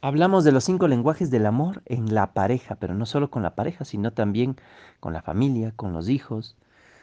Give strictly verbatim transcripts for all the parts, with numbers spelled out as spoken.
Hablamos de los cinco lenguajes del amor en la pareja, pero no solo con la pareja, sino también con la familia, con los hijos.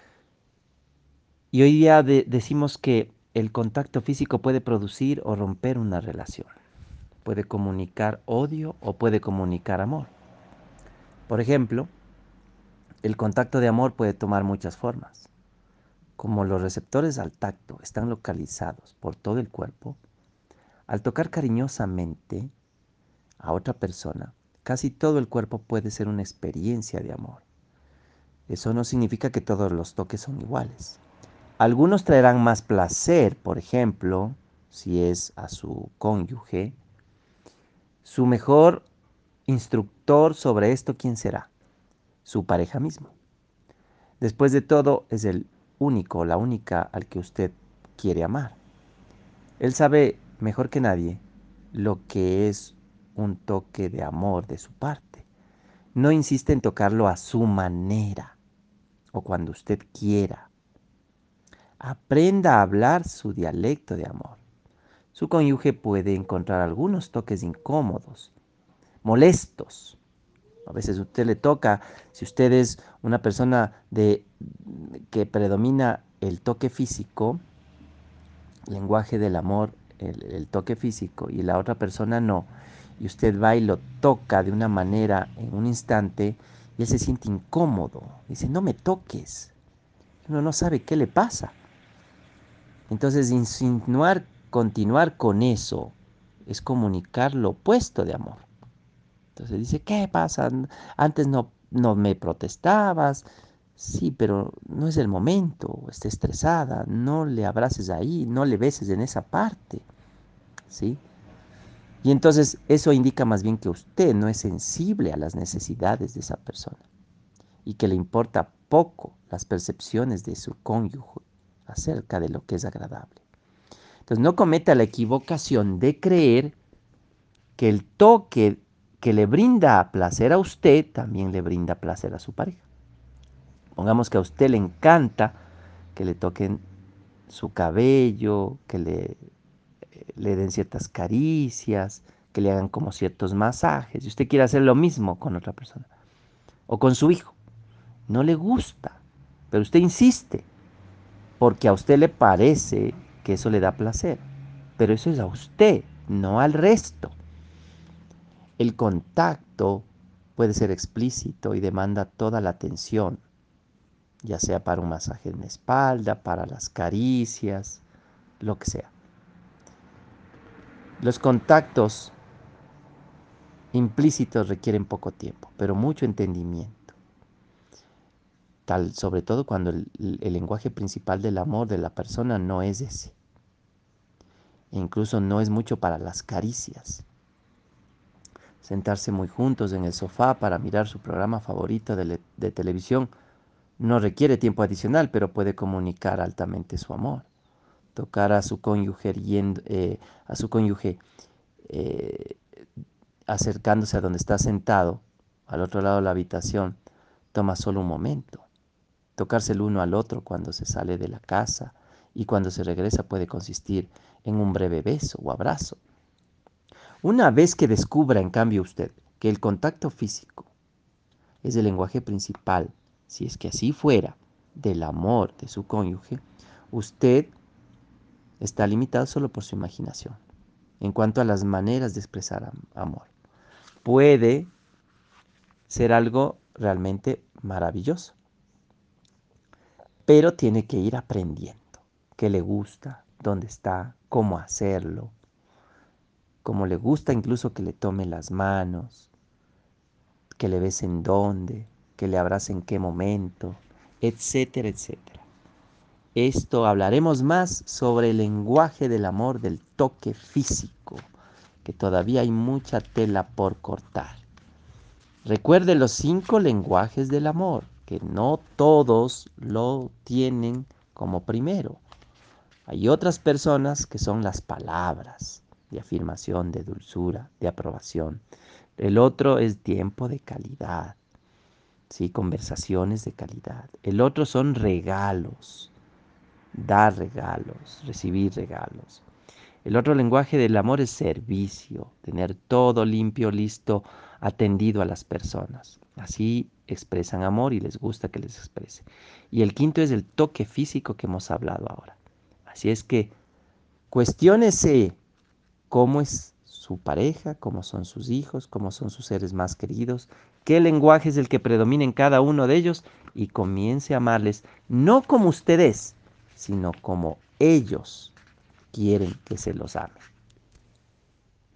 Y hoy día de- decimos que el contacto físico puede producir o romper una relación. Puede comunicar odio o puede comunicar amor. Por ejemplo, el contacto de amor puede tomar muchas formas. Como los receptores al tacto están localizados por todo el cuerpo, al tocar cariñosamente a otra persona, casi todo el cuerpo puede ser una experiencia de amor. Eso no significa que todos los toques son iguales. Algunos traerán más placer, por ejemplo, si es a su cónyuge. Su mejor instructor sobre esto, ¿quién será? Su pareja mismo. Después de todo, es el único, la única al que usted quiere amar. Él sabe mejor que nadie lo que es un toque de amor de su parte. No insiste en tocarlo a su manera o cuando usted quiera. Aprenda a hablar su dialecto de amor. Su cónyuge puede encontrar algunos toques incómodos, molestos. A veces a usted le toca, si usted es una persona de, que predomina el toque físico, lenguaje del amor, el, el toque físico, y la otra persona no, y usted va y lo toca de una manera en un instante, y él se siente incómodo. Dice, no me toques. Uno no sabe qué le pasa. Entonces, insinuar, continuar con eso, es comunicar lo opuesto de amor. Entonces dice, ¿qué pasa? Antes no, no me protestabas. Sí, pero no es el momento, está estresada, no le abraces ahí, no le beses en esa parte, ¿sí? Y entonces eso indica más bien que usted no es sensible a las necesidades de esa persona y que le importa poco las percepciones de su cónyuge acerca de lo que es agradable. Entonces no cometa la equivocación de creer que el toque que le brinda placer a usted también le brinda placer a su pareja. Pongamos que a usted le encanta que le toquen su cabello, que le, le den ciertas caricias, que le hagan como ciertos masajes, y usted quiere hacer lo mismo con otra persona o con su hijo. No le gusta, pero usted insiste porque a usted le parece que eso le da placer, pero eso es a usted, no al resto. El contacto puede ser explícito y demanda toda la atención, ya sea para un masaje en la espalda, para las caricias, lo que sea. Los contactos implícitos requieren poco tiempo, pero mucho entendimiento. Tal, sobre todo cuando el, el lenguaje principal del amor de la persona no es ese. E incluso no es mucho para las caricias. Sentarse muy juntos en el sofá para mirar su programa favorito de, de televisión no requiere tiempo adicional, pero puede comunicar altamente su amor. Tocar a su cónyuge, yendo, eh, a su cónyuge eh, acercándose a donde está sentado, al otro lado de la habitación, toma solo un momento. Tocarse el uno al otro cuando se sale de la casa y cuando se regresa puede consistir en un breve beso o abrazo. Una vez que descubra, en cambio, usted que el contacto físico es el lenguaje principal, si es que así fuera, del amor de su cónyuge, usted está limitado solo por su imaginación en cuanto a las maneras de expresar am amor. Puede ser algo realmente maravilloso, pero tiene que ir aprendiendo qué le gusta, dónde está, cómo hacerlo, cómo le gusta incluso que le tome las manos, que le besen dónde, que le abracen en qué momento, etcétera, etcétera. Esto hablaremos más sobre el lenguaje del amor, del toque físico, que todavía hay mucha tela por cortar. Recuerde los cinco lenguajes del amor, que no todos lo tienen como primero. Hay otras personas que son las palabras de afirmación, de dulzura, de aprobación. El otro es tiempo de calidad, ¿sí? Conversaciones de calidad. El otro son regalos, dar regalos, recibir regalos. El otro lenguaje del amor es servicio, tener todo limpio, listo, atendido a las personas. Así expresan amor y les gusta que les exprese. Y el quinto es el toque físico que hemos hablado ahora. Así es que cuestiónese cómo es su pareja, cómo son sus hijos, cómo son sus seres más queridos, qué lenguaje es el que predomina en cada uno de ellos y comience a amarles no como ustedes, sino como ellos quieren que se los ame.